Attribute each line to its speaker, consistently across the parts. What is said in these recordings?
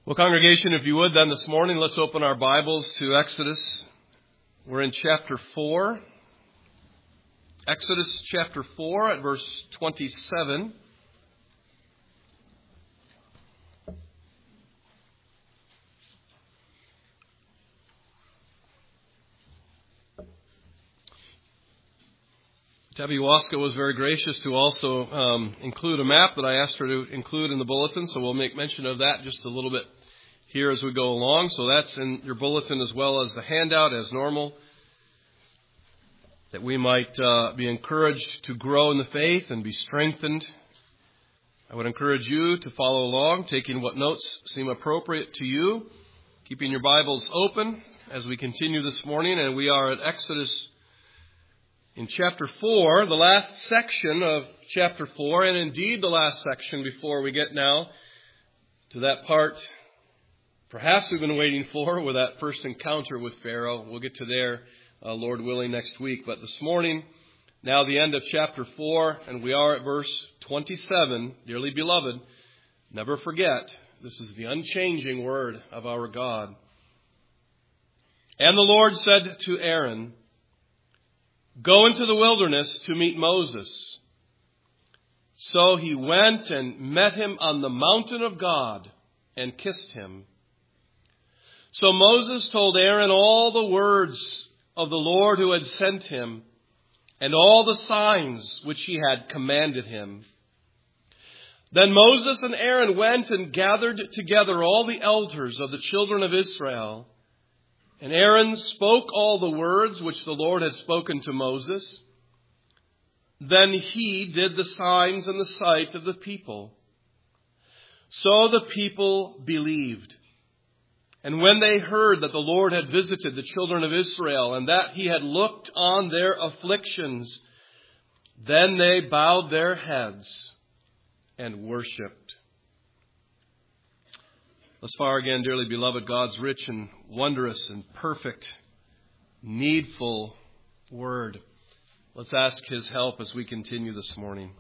Speaker 1: Well, congregation, if you would, then this morning, let's open our Bibles to Exodus. We're in chapter 4. Exodus chapter 4 at verse 27. Debbie Waska was very gracious to also include a map that I asked her to include in the bulletin, so we'll make mention of that just a little bit here as we go along. So that's in your bulletin as well as the handout as normal, that we might be encouraged to grow in the faith and be strengthened. I would encourage you to follow along, taking what notes seem appropriate to you, keeping your Bibles open as we continue this morning. And we are at Exodus in chapter 4, the last section of chapter 4, and indeed the last section before we get now to that part perhaps we've been waiting for with that first encounter with Pharaoh. We'll get to there, Lord willing, next week. But this morning, now the end of chapter 4, and we are at verse 27. Dearly beloved, never forget, this is the unchanging word of our God. And the Lord said to Aaron, "Go into the wilderness to meet Moses." So he went and met him on the mountain of God and kissed him. So Moses told Aaron all the words of the Lord who had sent him and all the signs which he had commanded him. Then Moses and Aaron went and gathered together all the elders of the children of Israel. And Aaron spoke all the words which the Lord had spoken to Moses. Then he did the signs in the sight of the people. So the people believed. And when they heard that the Lord had visited the children of Israel and that he had looked on their afflictions, then they bowed their heads and worshipped. Thus far again, dearly beloved, God's rich and wondrous and perfect, needful word. Let's ask his help as we continue this morning.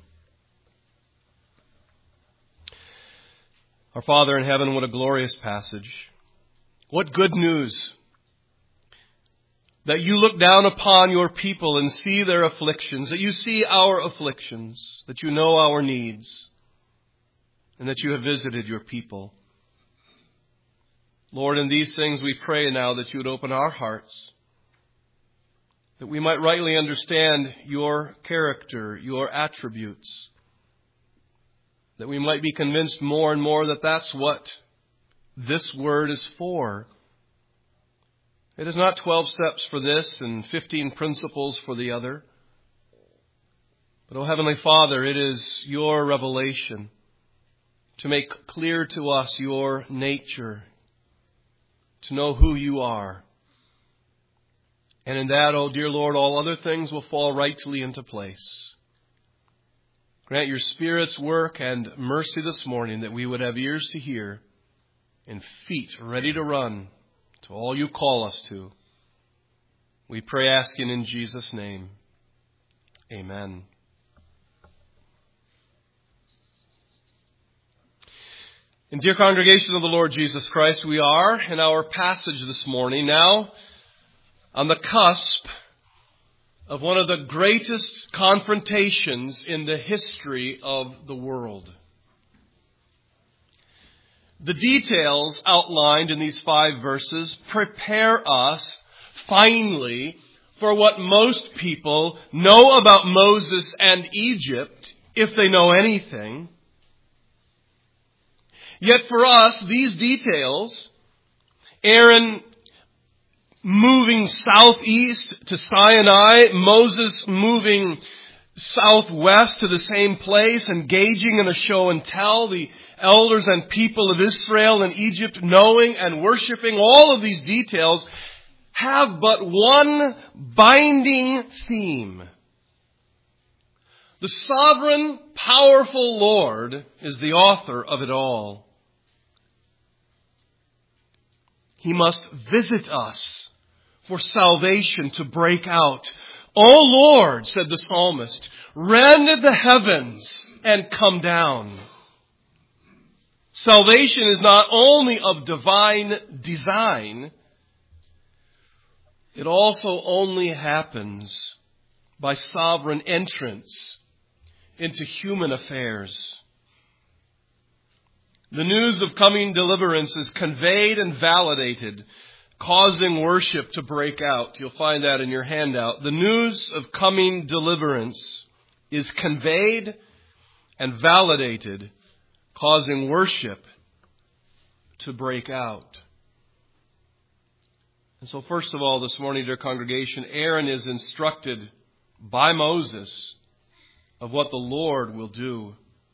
Speaker 1: Our Father in heaven, what a glorious passage. What good news that you look down upon your people and see their afflictions, that you see our afflictions, that you know our needs, and that you have visited your people. Lord, in these things we pray now that you would open our hearts, that we might rightly understand your character, your attributes, that we might be convinced more and more that that's what this word is for. It is not 12 steps for this and 15 principles for the other. But, O Heavenly Father, it is your revelation to make clear to us your nature, to know who you are. And in that, O dear Lord, all other things will fall rightly into place. Grant your Spirit's work and mercy this morning, that we would have ears to hear and feet ready to run to all you call us to. We pray asking in Jesus' name. Amen. And dear congregation of the Lord Jesus Christ, we are in our passage this morning now on the cusp of one of the greatest confrontations in the history of the world. The details outlined in these 5 verses prepare us finally for what most people know about Moses and Egypt, if they know anything. Yet for us, these details, Aaron moving southeast to Sinai, Moses moving southwest to the same place, engaging in a show and tell, the elders and people of Israel and Egypt knowing and worshiping, all of these details have but one binding theme. The sovereign, powerful Lord is the author of it all. He must visit us for salvation to break out. "O Lord," said the psalmist, "rend the heavens and come down." Salvation is not only of divine design, it also only happens by sovereign entrance into human affairs. The news of coming deliverance is conveyed and validated, causing worship to break out. You'll find that in your handout. The news of coming deliverance is conveyed and validated, causing worship to break out. And so first of all, this morning, dear congregation, Aaron is instructed by Moses of what the Lord will do.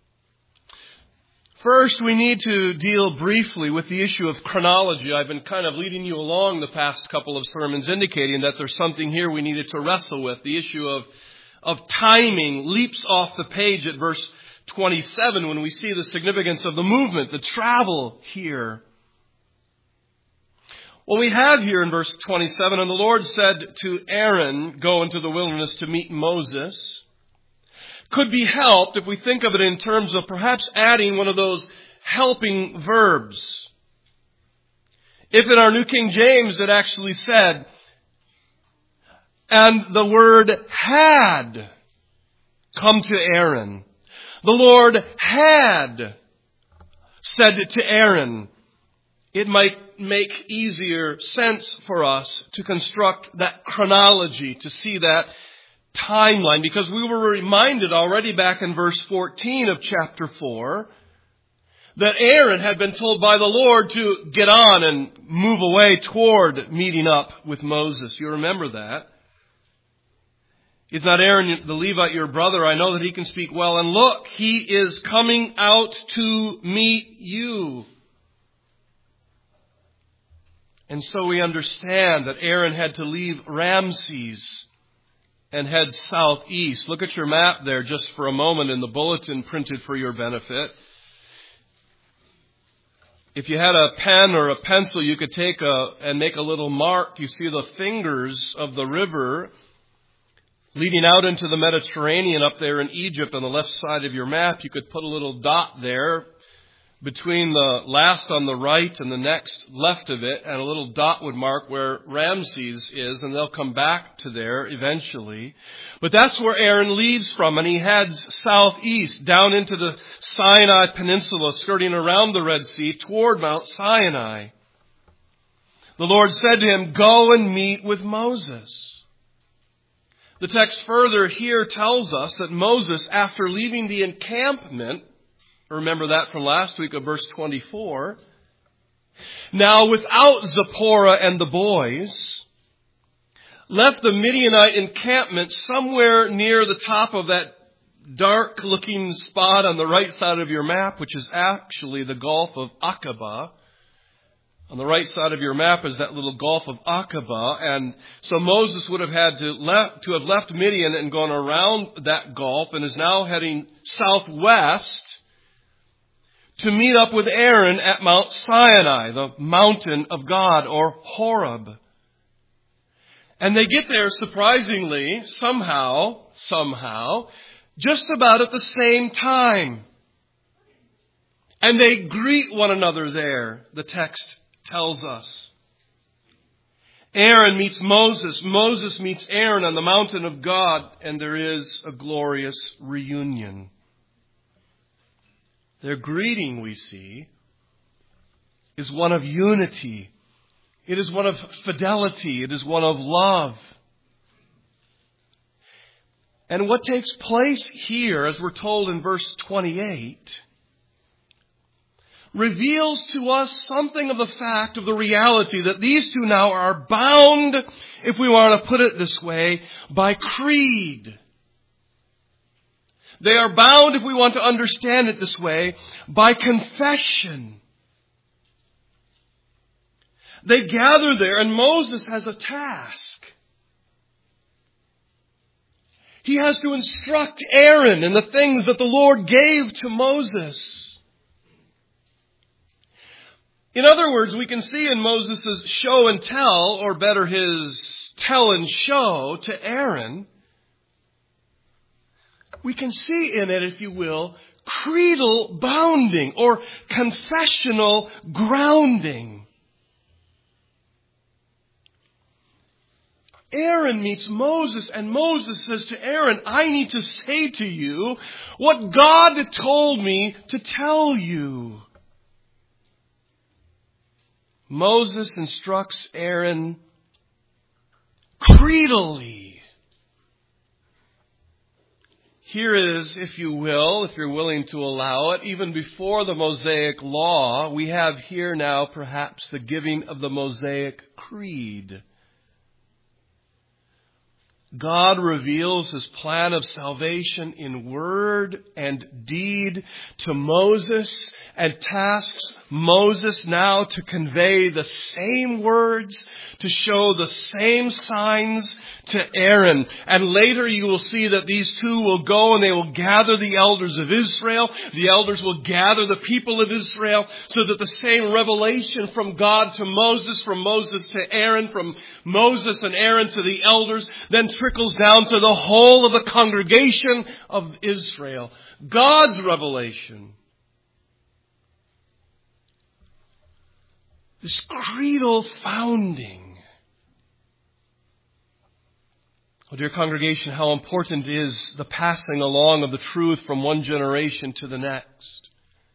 Speaker 1: First, we need to deal briefly with the issue of chronology. I've been kind of leading you along the past couple of sermons, indicating that there's something here we needed to wrestle with. The issue of timing leaps off the page at verse 27 when we see the significance of the movement, the travel here. What we have here in verse 27, and the Lord said to Aaron, go into the wilderness to meet Moses, could be helped if we think of it in terms of perhaps adding one of those helping verbs. If in our New King James it actually said, and the word had come to Aaron. The Lord had said to Aaron. It might make easier sense for us to construct that chronology, to see that timeline, because we were reminded already back in verse 14 of chapter 4 that Aaron had been told by the Lord to get on and move away toward meeting up with Moses. You remember that? Is not Aaron the Levite your brother? I know that he can speak well. And look, he is coming out to meet you. And so we understand that Aaron had to leave Ramses and head southeast. Look at your map there just for a moment in the bulletin printed for your benefit. If you had a pen or a pencil, you could take and make a little mark. You see the fingers of the river leading out into the Mediterranean up there in Egypt on the left side of your map. You could put a little dot there between the last on the right and the next left of it, and a little dot would mark where Ramses is, and they'll come back to there eventually. But that's where Aaron leaves from, and he heads southeast down into the Sinai Peninsula, skirting around the Red Sea toward Mount Sinai. The Lord said to him, go and meet with Moses. The text further here tells us that Moses, after leaving the encampment, remember that from last week of verse 24. Now, without Zipporah and the boys, left the Midianite encampment somewhere near the top of that dark-looking spot on the right side of your map, which is actually the Gulf of Aqaba. On the right side of your map is that little Gulf of Aqaba. And so Moses would have had to have left Midian and gone around that gulf and is now heading southwest to meet up with Aaron at Mount Sinai, the mountain of God, or Horeb. And they get there surprisingly, somehow, just about at the same time. And they greet one another there, the text tells us. Aaron meets Moses. Moses meets Aaron on the mountain of God, and there is a glorious reunion. Their greeting, we see, is one of unity. It is one of fidelity. It is one of love. And what takes place here, as we're told in verse 28, reveals to us something of the fact of the reality that these two now are bound, if we want to put it this way, by creed. They are bound, if we want to understand it this way, by confession. They gather there, and Moses has a task. He has to instruct Aaron in the things that the Lord gave to Moses. In other words, we can see in Moses' show and tell, or better his tell and show to Aaron, we can see in it, if you will, creedal bounding or confessional grounding. Aaron meets Moses, and Moses says to Aaron, I need to say to you what God told me to tell you. Moses instructs Aaron creedally. Here is, if you will, if you're willing to allow it, even before the Mosaic Law, we have here now perhaps the giving of the Mosaic Creed. God reveals His plan of salvation in word and deed to Moses and tasks Moses now to convey the same words, to show the same signs to Aaron. And later you will see that these two will go and they will gather the elders of Israel. The elders will gather the people of Israel so that the same revelation from God to Moses, from Moses to Aaron, from Moses and Aaron to the elders, then trickles down to the whole of the congregation of Israel. God's revelation. This creedal founding. Oh, dear congregation, how important is the passing along of the truth from one generation to the next.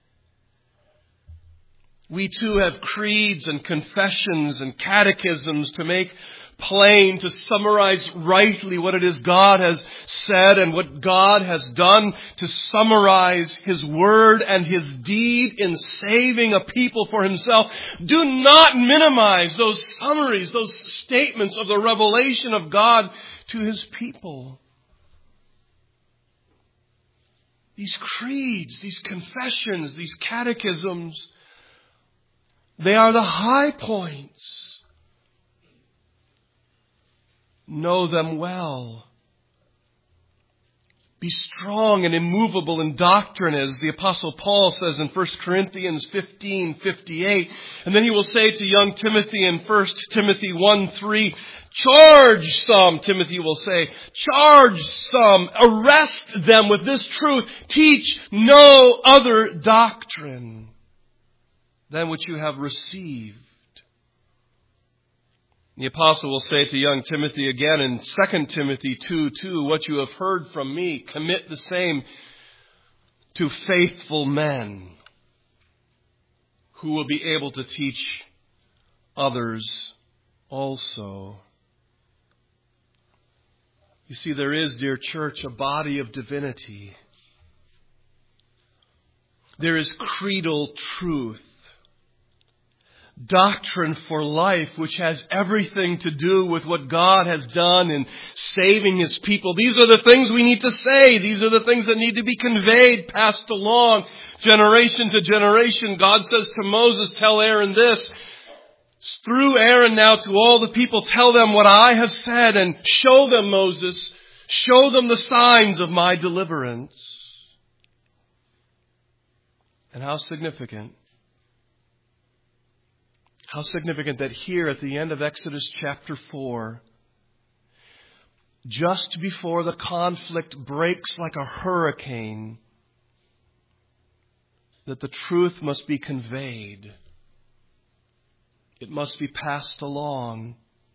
Speaker 1: We too have creeds and confessions and catechisms to make plain, to summarize rightly what it is God has said and what God has done, to summarize His word and His deed in saving a people for Himself. Do not minimize those summaries, those statements of the revelation of God to His people. These creeds, these confessions, these catechisms, they are the high points. Know them well. Be strong and immovable in doctrine, as the Apostle Paul says in 1 Corinthians 15:58. And then he will say to young Timothy in 1 Timothy 1:3, charge some, Timothy will say, charge some, arrest them with this truth, teach no other doctrine than which you have received. The apostle will say to young Timothy again in 2 Timothy 2:2, what you have heard from me, commit the same to faithful men who will be able to teach others also. You see, there is, dear church, a body of divinity. There is creedal truth. Doctrine for life, which has everything to do with what God has done in saving His people. These are the things we need to say. These are the things that need to be conveyed, passed along, generation to generation. God says to Moses, tell Aaron this. Through Aaron now to all the people, tell them what I have said and show them, Moses, show them the signs of my deliverance. And how significant. How significant that here at the end of Exodus chapter 4, just before the conflict breaks like a hurricane, that the truth must be conveyed. It must be passed along.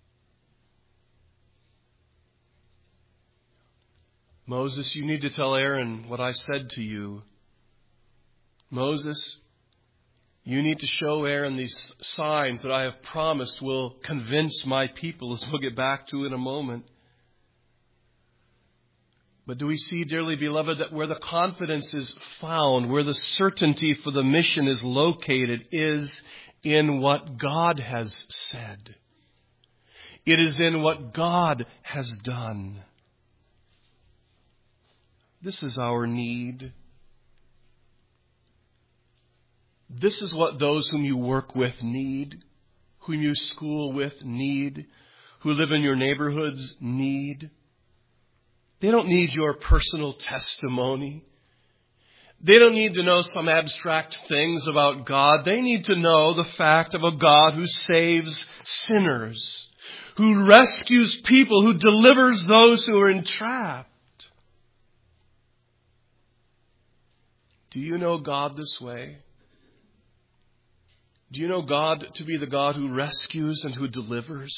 Speaker 1: Moses, you need to tell Aaron what I said to you. Moses, you need to show Aaron these signs that I have promised will convince my people, as we'll get back to in a moment. But do we see, dearly beloved, that where the confidence is found, where the certainty for the mission is located, is in what God has said. It is in what God has done. This is our need. This is what those whom you work with need, whom you school with need, who live in your neighborhoods need. They don't need your personal testimony. They don't need to know some abstract things about God. They need to know the fact of a God who saves sinners, who rescues people, who delivers those who are entrapped. Do you know God this way? Do you know God to be the God who rescues and who delivers?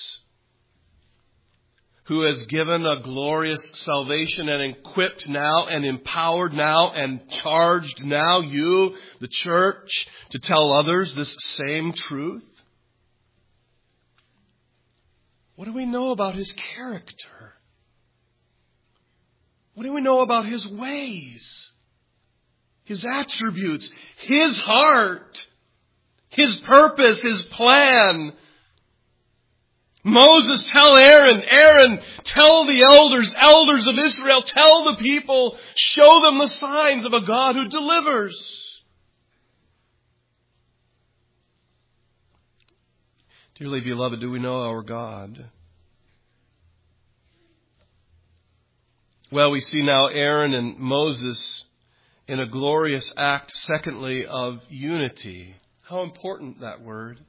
Speaker 1: Who has given a glorious salvation and equipped now and empowered now and charged now you, the church, to tell others this same truth? What do we know about His character? What do we know about His ways? His attributes, His heart, His purpose, His plan. Moses, tell Aaron. Aaron, tell the elders of Israel. Tell the people. Show them the signs of a God who delivers. Dearly beloved, do we know our God? Well, we see now Aaron and Moses in a glorious act, secondly, of unity. How important that word.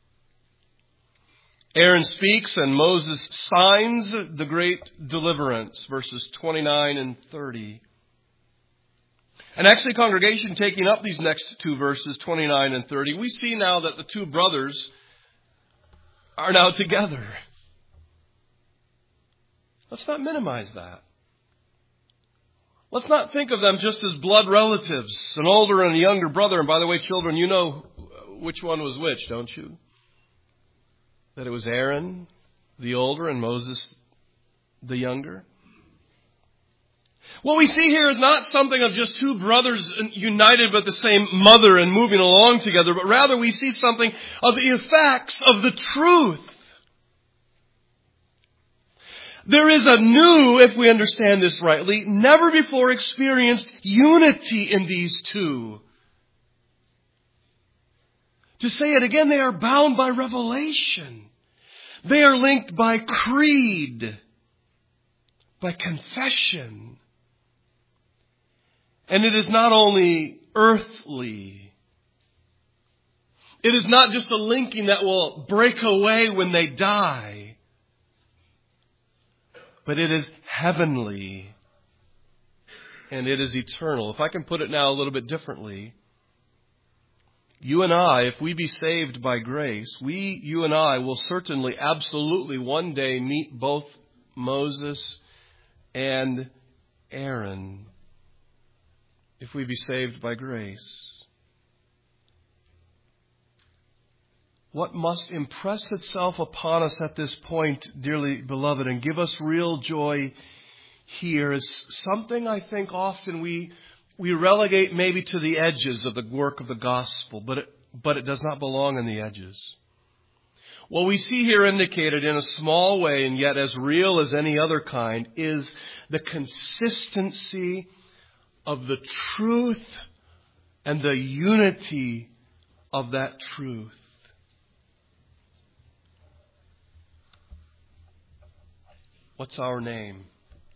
Speaker 1: Aaron speaks and Moses signs the great deliverance, verses 29 and 30. And actually, congregation, taking up these next two verses, 29 and 30, we see now that the two brothers are now together. Let's not minimize that. Let's not think of them just as blood relatives, an older and a younger brother. And by the way, children, you know which one was which, don't you? That it was Aaron, the older, and Moses, the younger. What we see here is not something of just two brothers united with the same mother and moving along together, but rather we see something of the effects of the truth. There is a new, if we understand this rightly, never before experienced unity in these two. To say it again, they are bound by revelation. They are linked by creed, by confession. And it is not only earthly. It is not just a linking that will break away when they die. But it is heavenly. And it is eternal. If I can put it now a little bit differently. You and I, if we be saved by grace, you and I will certainly, absolutely one day meet both Moses and Aaron. If we be saved by grace. What must impress itself upon us at this point, dearly beloved, and give us real joy here is something I think often we relegate maybe to the edges of the work of the gospel, but it does not belong in the edges. What we see here indicated in a small way and yet as real as any other kind is the consistency of the truth and the unity of that truth. What's our name?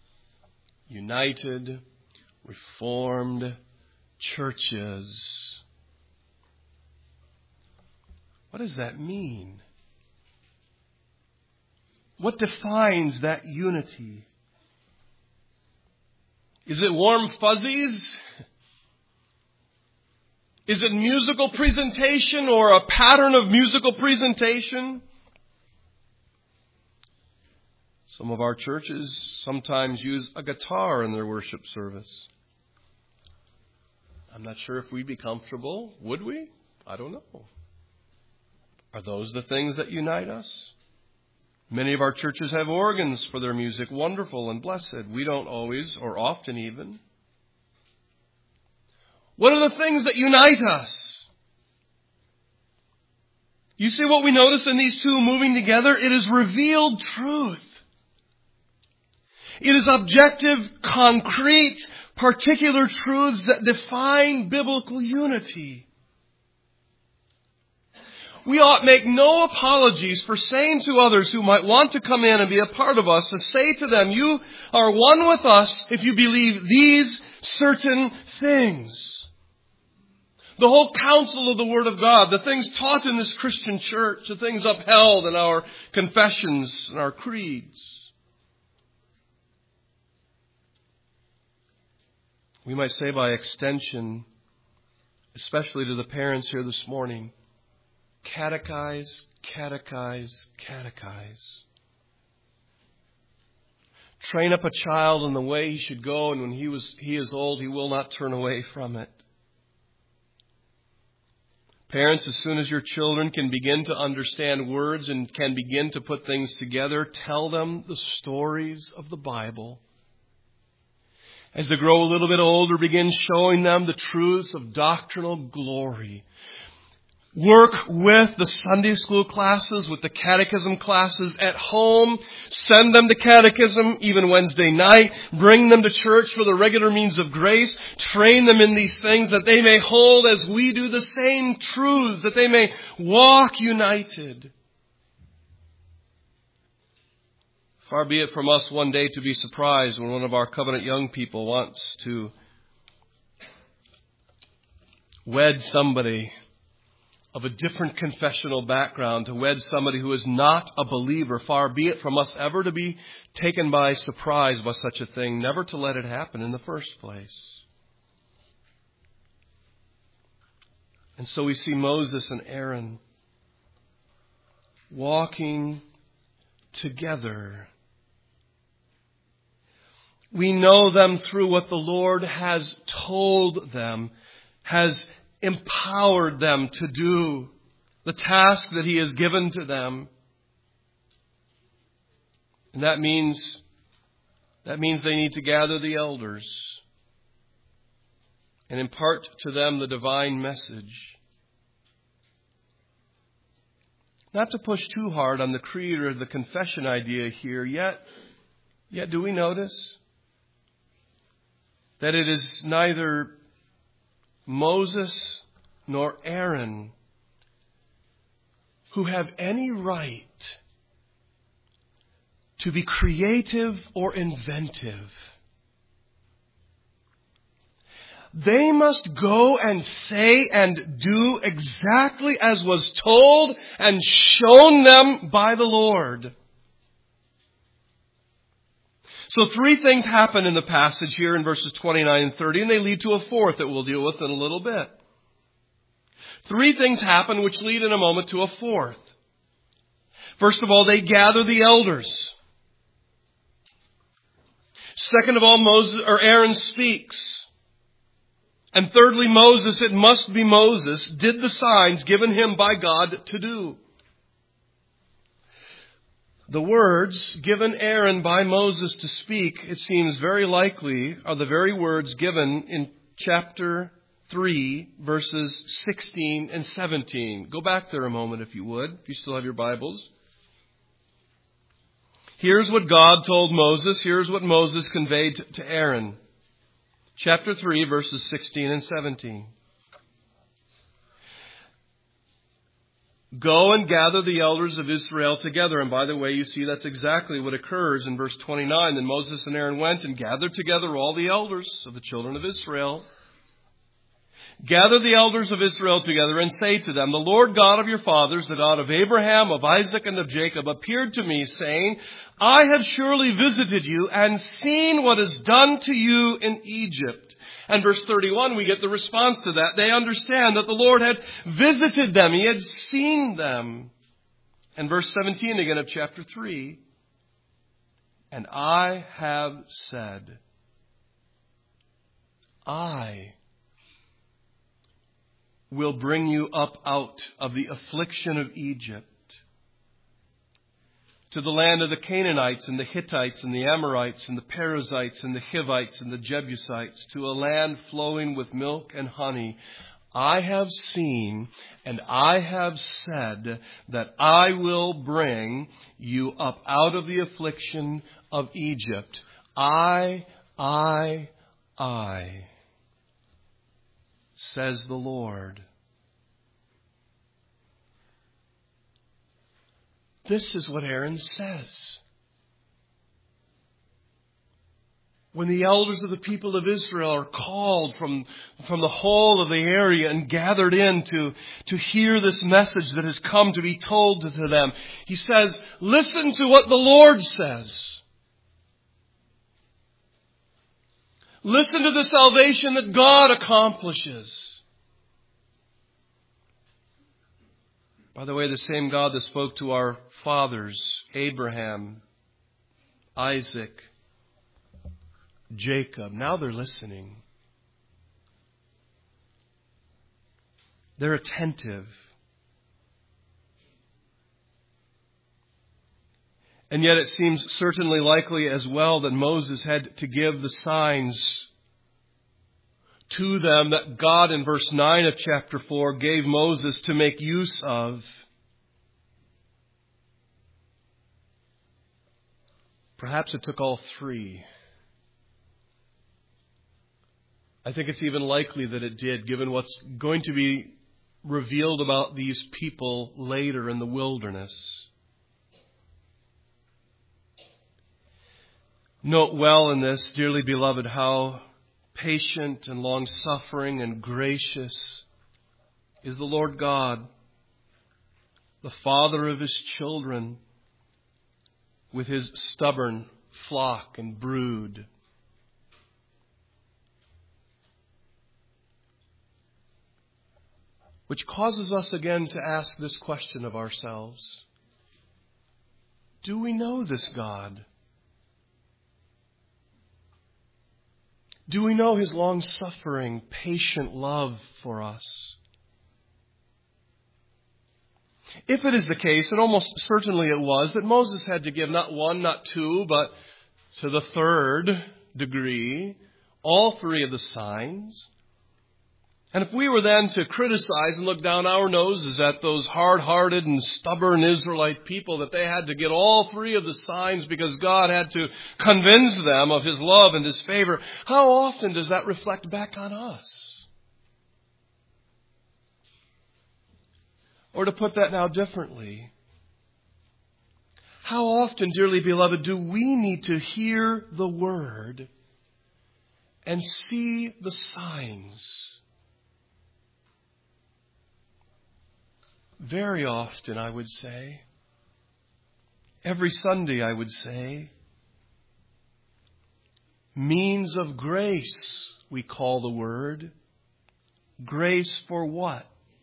Speaker 1: United Reformed Churches. What does that mean? What defines that unity? Is it warm fuzzies? Is it musical presentation or a pattern of musical presentation? Some of our churches sometimes use a guitar in their worship service. I'm not sure if we'd be comfortable. Would we? I don't know. Are those the things that unite us? Many of our churches have organs for their music. Wonderful and blessed. We don't always, or often even. What are the things that unite us? You see what we notice in these two moving together? It is revealed truth. It is objective, concrete, particular truths that define biblical unity. We ought make no apologies for saying to others who might want to come in and be a part of us, to say to them, you are one with us if you believe these certain things. The whole counsel of the Word of God, the things taught in this Christian church, the things upheld in our confessions and our creeds. We might say by extension, especially to the parents here this morning, catechize, catechize, catechize. Train up a child in the way he should go, and when he is old, he will not turn away from it. Parents, as soon as your children can begin to understand words and can begin to put things together, tell them the stories of the Bible. As they grow a little bit older, begin showing them the truths of doctrinal glory. Work with the Sunday school classes, with the catechism classes at home. Send them to catechism even Wednesday night. Bring them to church for the regular means of grace. Train them in these things that they may hold as we do the same truths, that they may walk united. Far be it from us one day to be surprised when one of our covenant young people wants to wed somebody of a different confessional background, to wed somebody who is not a believer. Far be it from us ever to be taken by surprise by such a thing, never to let it happen in the first place. And so we see Moses and Aaron walking together. We know them through what the Lord has told them, has empowered them to do, the task that He has given to them. And that means they need to gather the elders and impart to them the divine message. Not to push too hard on the creed or the confession idea here, yet do we notice that it is neither Moses nor Aaron who have any right to be creative or inventive. They must go and say and do exactly as was told and shown them by the Lord. So 3 things happen in the passage here in verses 29 and 30, and they lead to a fourth that we'll deal with in a little bit. 3 things happen which lead in a moment to a fourth. First of all, they gather the elders. Second of all, Aaron speaks. And thirdly, it must be Moses, did the signs given him by God to do. The words given Aaron by Moses to speak, it seems very likely, are the very words given in chapter 3, verses 16 and 17. Go back there a moment if you would, if you still have your Bibles. Here's what God told Moses. Here's what Moses conveyed to Aaron. Chapter 3, verses 16 and 17. Go and gather the elders of Israel together. And by the way, you see that's exactly what occurs in verse 29. Then Moses and Aaron went and gathered together all the elders of the children of Israel. Gather the elders of Israel together and say to them, the Lord God of your fathers, the God of Abraham, of Isaac, and of Jacob, appeared to me, saying, I have surely visited you and seen what is done to you in Egypt. And verse 31, we get the response to that. They understand that the Lord had visited them. He had seen them. And verse 17 again of chapter 3. And I have said, I will bring you up out of the affliction of Egypt to the land of the Canaanites and the Hittites and the Amorites and the Perizzites and the Hivites and the Jebusites, to a land flowing with milk and honey. I have seen and I have said that I will bring you up out of the affliction of Egypt. I, says the Lord. This is what Aaron says. When the elders of the people of Israel are called from the whole of the area and gathered in to hear this message that has come to be told to them, he says, listen to what the Lord says. Listen to the salvation that God accomplishes. By the way, the same God that spoke to our fathers, Abraham, Isaac, Jacob, now they're listening. They're attentive. And yet it seems certainly likely as well that Moses had to give the signs to them that God in verse 9 of chapter 4 gave Moses to make use of. Perhaps it took all three. I think it's even likely that it did, given what's going to be revealed about these people later in the wilderness. Note well in this, dearly beloved, how patient and long-suffering and gracious is the Lord God, the Father of His children, with His stubborn flock and brood. Which causes us again to ask this question of ourselves. Do we know this God? Do we know His long-suffering, patient love for us? If it is the case, and almost certainly it was, that Moses had to give not one, not two, but to the third degree, all three of the signs. And if we were then to criticize and look down our noses at those hard-hearted and stubborn Israelite people, that they had to get all three of the signs because God had to convince them of His love and His favor, how often does that reflect back on us? Or to put that now differently, how often, dearly beloved, do we need to hear the Word and see the signs? Very often, I would say. Every Sunday, I would say. Means of grace, we call the Word. Grace for what?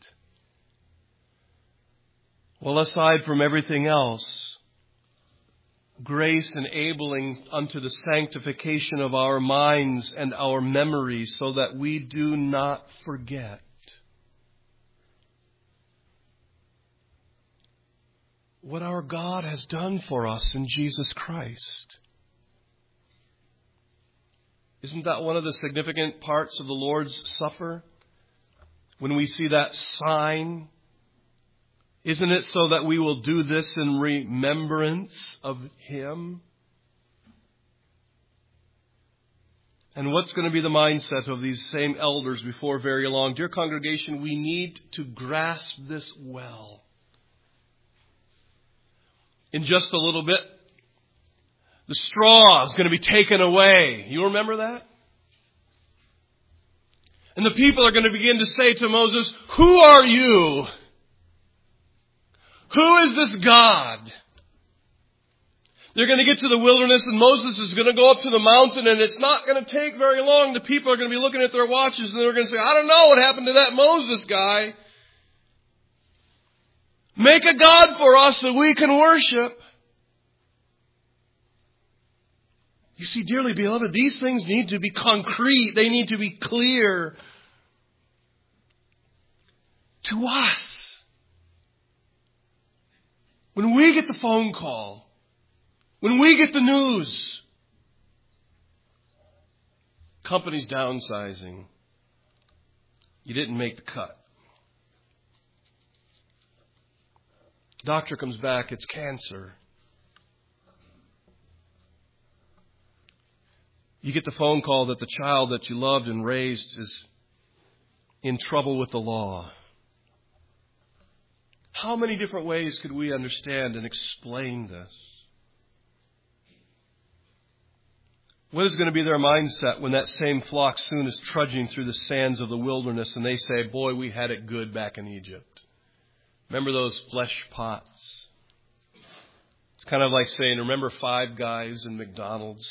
Speaker 1: Well, aside from everything else, grace enabling unto the sanctification of our minds and our memories so that we do not forget. What our God has done for us in Jesus Christ. Isn't that one of the significant parts of the Lord's Supper? When we see that sign, isn't it so that we will do this in remembrance of Him? And what's going to be the mindset of these same elders before very long? Dear congregation, we need to grasp this well. In just a little bit, the straw is going to be taken away. You remember that? And the people are going to begin to say to Moses, "Who are you? Who is this God?" They're going to get to the wilderness and Moses is going to go up to the mountain, and it's not going to take very long. The people are going to be looking at their watches and they're going to say, "I don't know what happened to that Moses guy. Make a God for us that we can worship." You see, dearly beloved, these things need to be concrete. They need to be clear to us. When we get the phone call, when we get the news, company's downsizing, you didn't make the cut. Doctor comes back, it's cancer. You get the phone call that the child that you loved and raised is in trouble with the law. How many different ways could we understand and explain this? What is going to be their mindset when that same flock soon is trudging through the sands of the wilderness and they say, "Boy, we had it good back in Egypt. Remember those flesh pots?" It's kind of like saying, "Remember Five Guys and McDonald's?"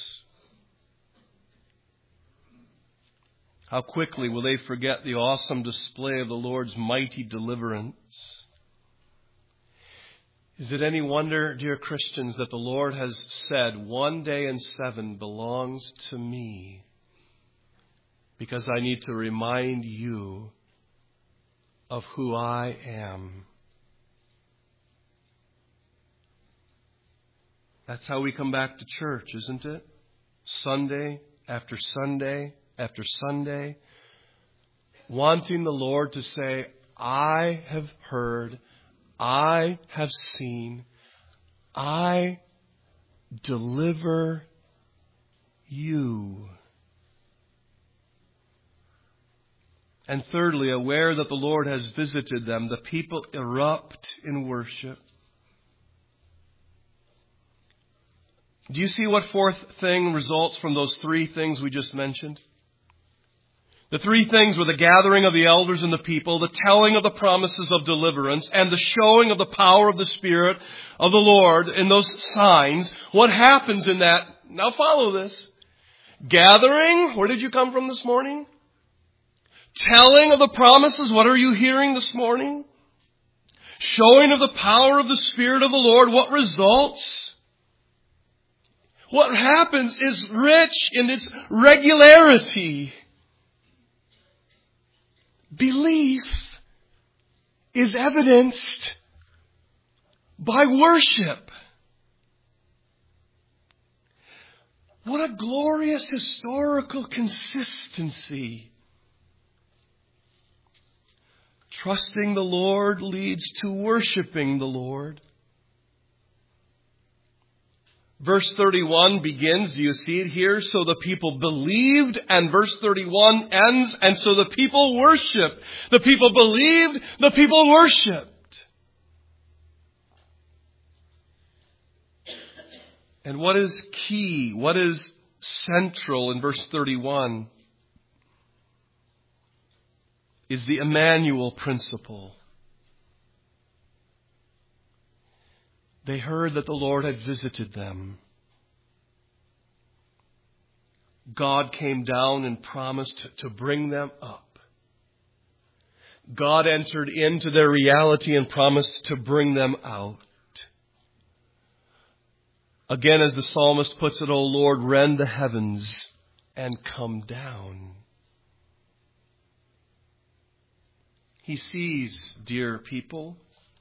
Speaker 1: How quickly will they forget the awesome display of the Lord's mighty deliverance? Is it any wonder, dear Christians, that the Lord has said, 1 day in 7 belongs to me? Because I need to remind you of who I am. That's how we come back to church, isn't it? Sunday after Sunday after Sunday. Wanting the Lord to say, I have heard, I have seen, I deliver you. And thirdly, aware that the Lord has visited them, the people erupt in worship. Do you see what fourth thing results from those three things we just mentioned? The three things were the gathering of the elders and the people, the telling of the promises of deliverance, and the showing of the power of the Spirit of the Lord in those signs. What happens in that? Now follow this. Gathering, where did you come from this morning? Telling of the promises, what are you hearing this morning? Showing of the power of the Spirit of the Lord, what results? What happens is rich in its regularity. Belief is evidenced by worship. What a glorious historical consistency. Trusting the Lord leads to worshiping the Lord. Verse 31 begins, do you see it here? So the people believed, and verse 31 ends, and so the people worshiped. The people believed, the people worshiped. And what is key? What is central in verse 31? Is the Emmanuel principle. They heard that the Lord had visited them. God came down and promised to bring them up. God entered into their reality and promised to bring them out. Again, as the psalmist puts it, O Lord, rend the heavens and come down. He sees, dear people.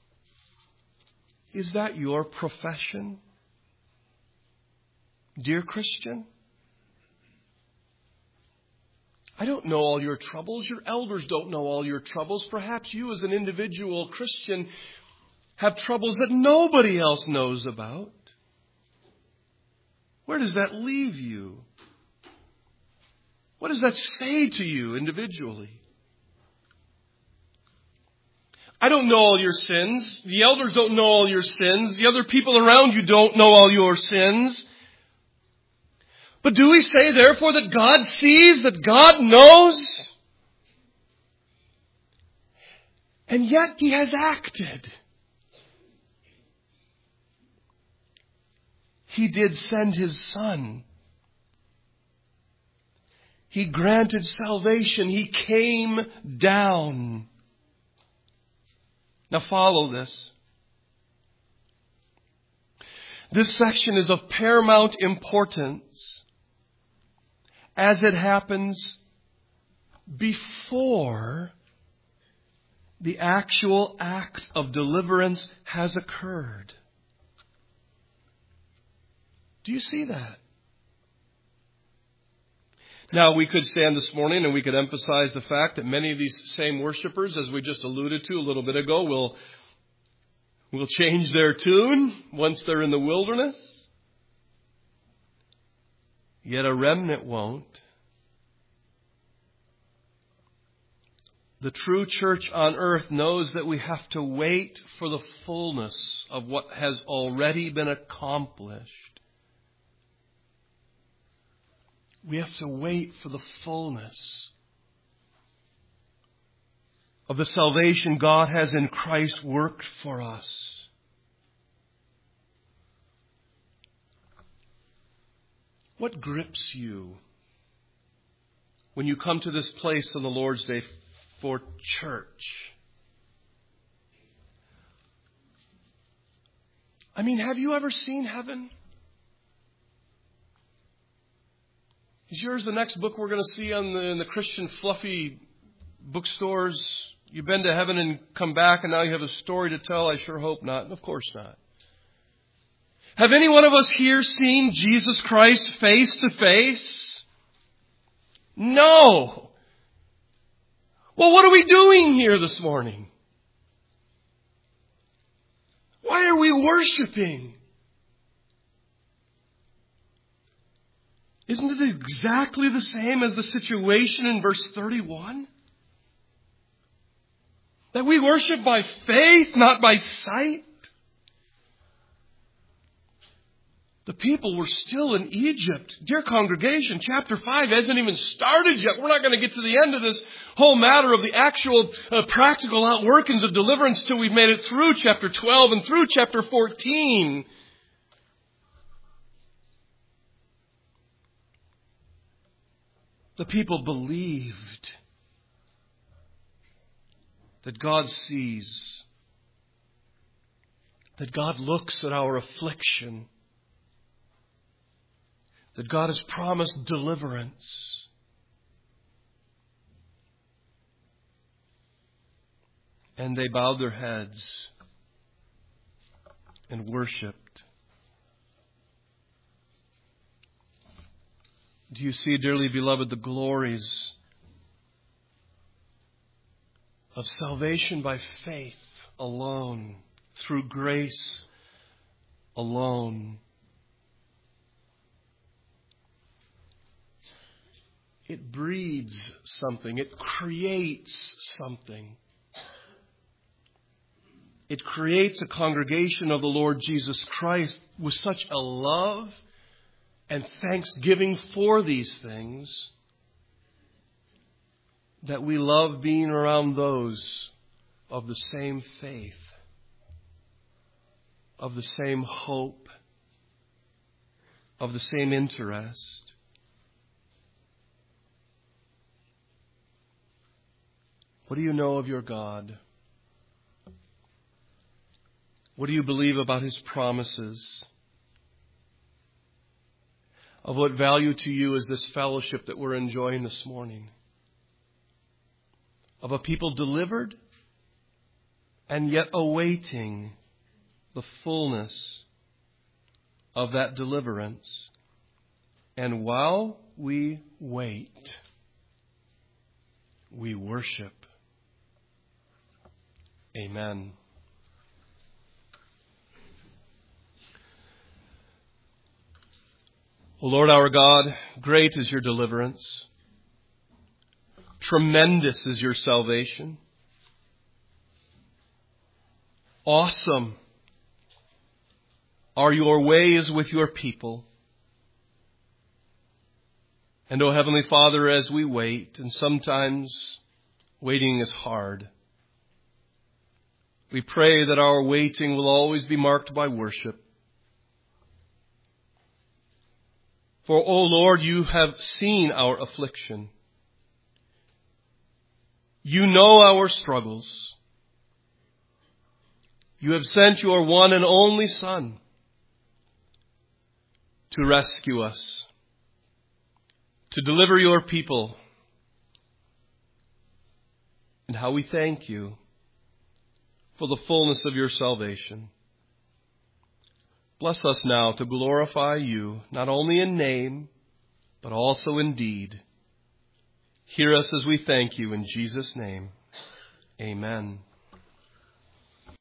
Speaker 1: Is that your profession? Dear Christian? I don't know all your troubles. Your elders don't know all your troubles. Perhaps you as an individual Christian have troubles that nobody else knows about. Where does that leave you? What does that say to you individually? I don't know all your sins. The elders don't know all your sins. The other people around you don't know all your sins. But do we say, therefore, that God sees, that God knows? And yet He has acted. He did send His Son. He granted salvation. He came down. Now follow this. This section is of paramount importance as it happens before the actual act of deliverance has occurred. Do you see that? Now, we could stand this morning and we could emphasize the fact that many of these same worshipers, as we just alluded to a little bit ago, will change their tune once they're in the wilderness. Yet a remnant won't. The true church on earth knows that we have to wait for the fullness of what has already been accomplished. We have to wait for the fullness of the salvation God has in Christ worked for us. What grips you when you come to this place on the Lord's Day for church? I mean, have you ever seen heaven? Is yours the next book we're going to see in the Christian fluffy bookstores? You've been to heaven and come back and now you have a story to tell? I sure hope not. Of course not. Have any one of us here seen Jesus Christ face to face? No. Well, what are we doing here this morning? Why are we worshiping? Isn't it exactly the same as the situation in verse 31? That we worship by faith, not by sight. The people were still in Egypt. Dear congregation, chapter 5 hasn't even started yet. We're not going to get to the end of this whole matter of the actual practical outworkings of deliverance till we've made it through chapter 12 and through chapter 14. The people believed that God sees, that God looks at our affliction, that God has promised deliverance. And they bowed their heads and worshiped. Do you see, dearly beloved, the glories of salvation by faith alone, through grace alone? It breeds something. It creates something. It creates a congregation of the Lord Jesus Christ with such a love and thanksgiving for these things that we love being around those of the same faith, of the same hope, of the same interest. What do you know of your God? What do you believe about His promises? Of what value to you is this fellowship that we're enjoying this morning? Of a people delivered and yet awaiting the fullness of that deliverance. And while we wait, we worship. Amen. O Lord our God, great is your deliverance. Tremendous is your salvation. Awesome are your ways with your people. And, O Heavenly Father, as we wait, and sometimes waiting is hard, we pray that our waiting will always be marked by worship. For, O Lord, you have seen our affliction. You know our struggles. You have sent your one and only Son to rescue us, to deliver your people. And how we thank you for the fullness of your salvation. Bless us now to glorify you, not only in name, but also in deed. Hear us as we thank you in Jesus' name. Amen.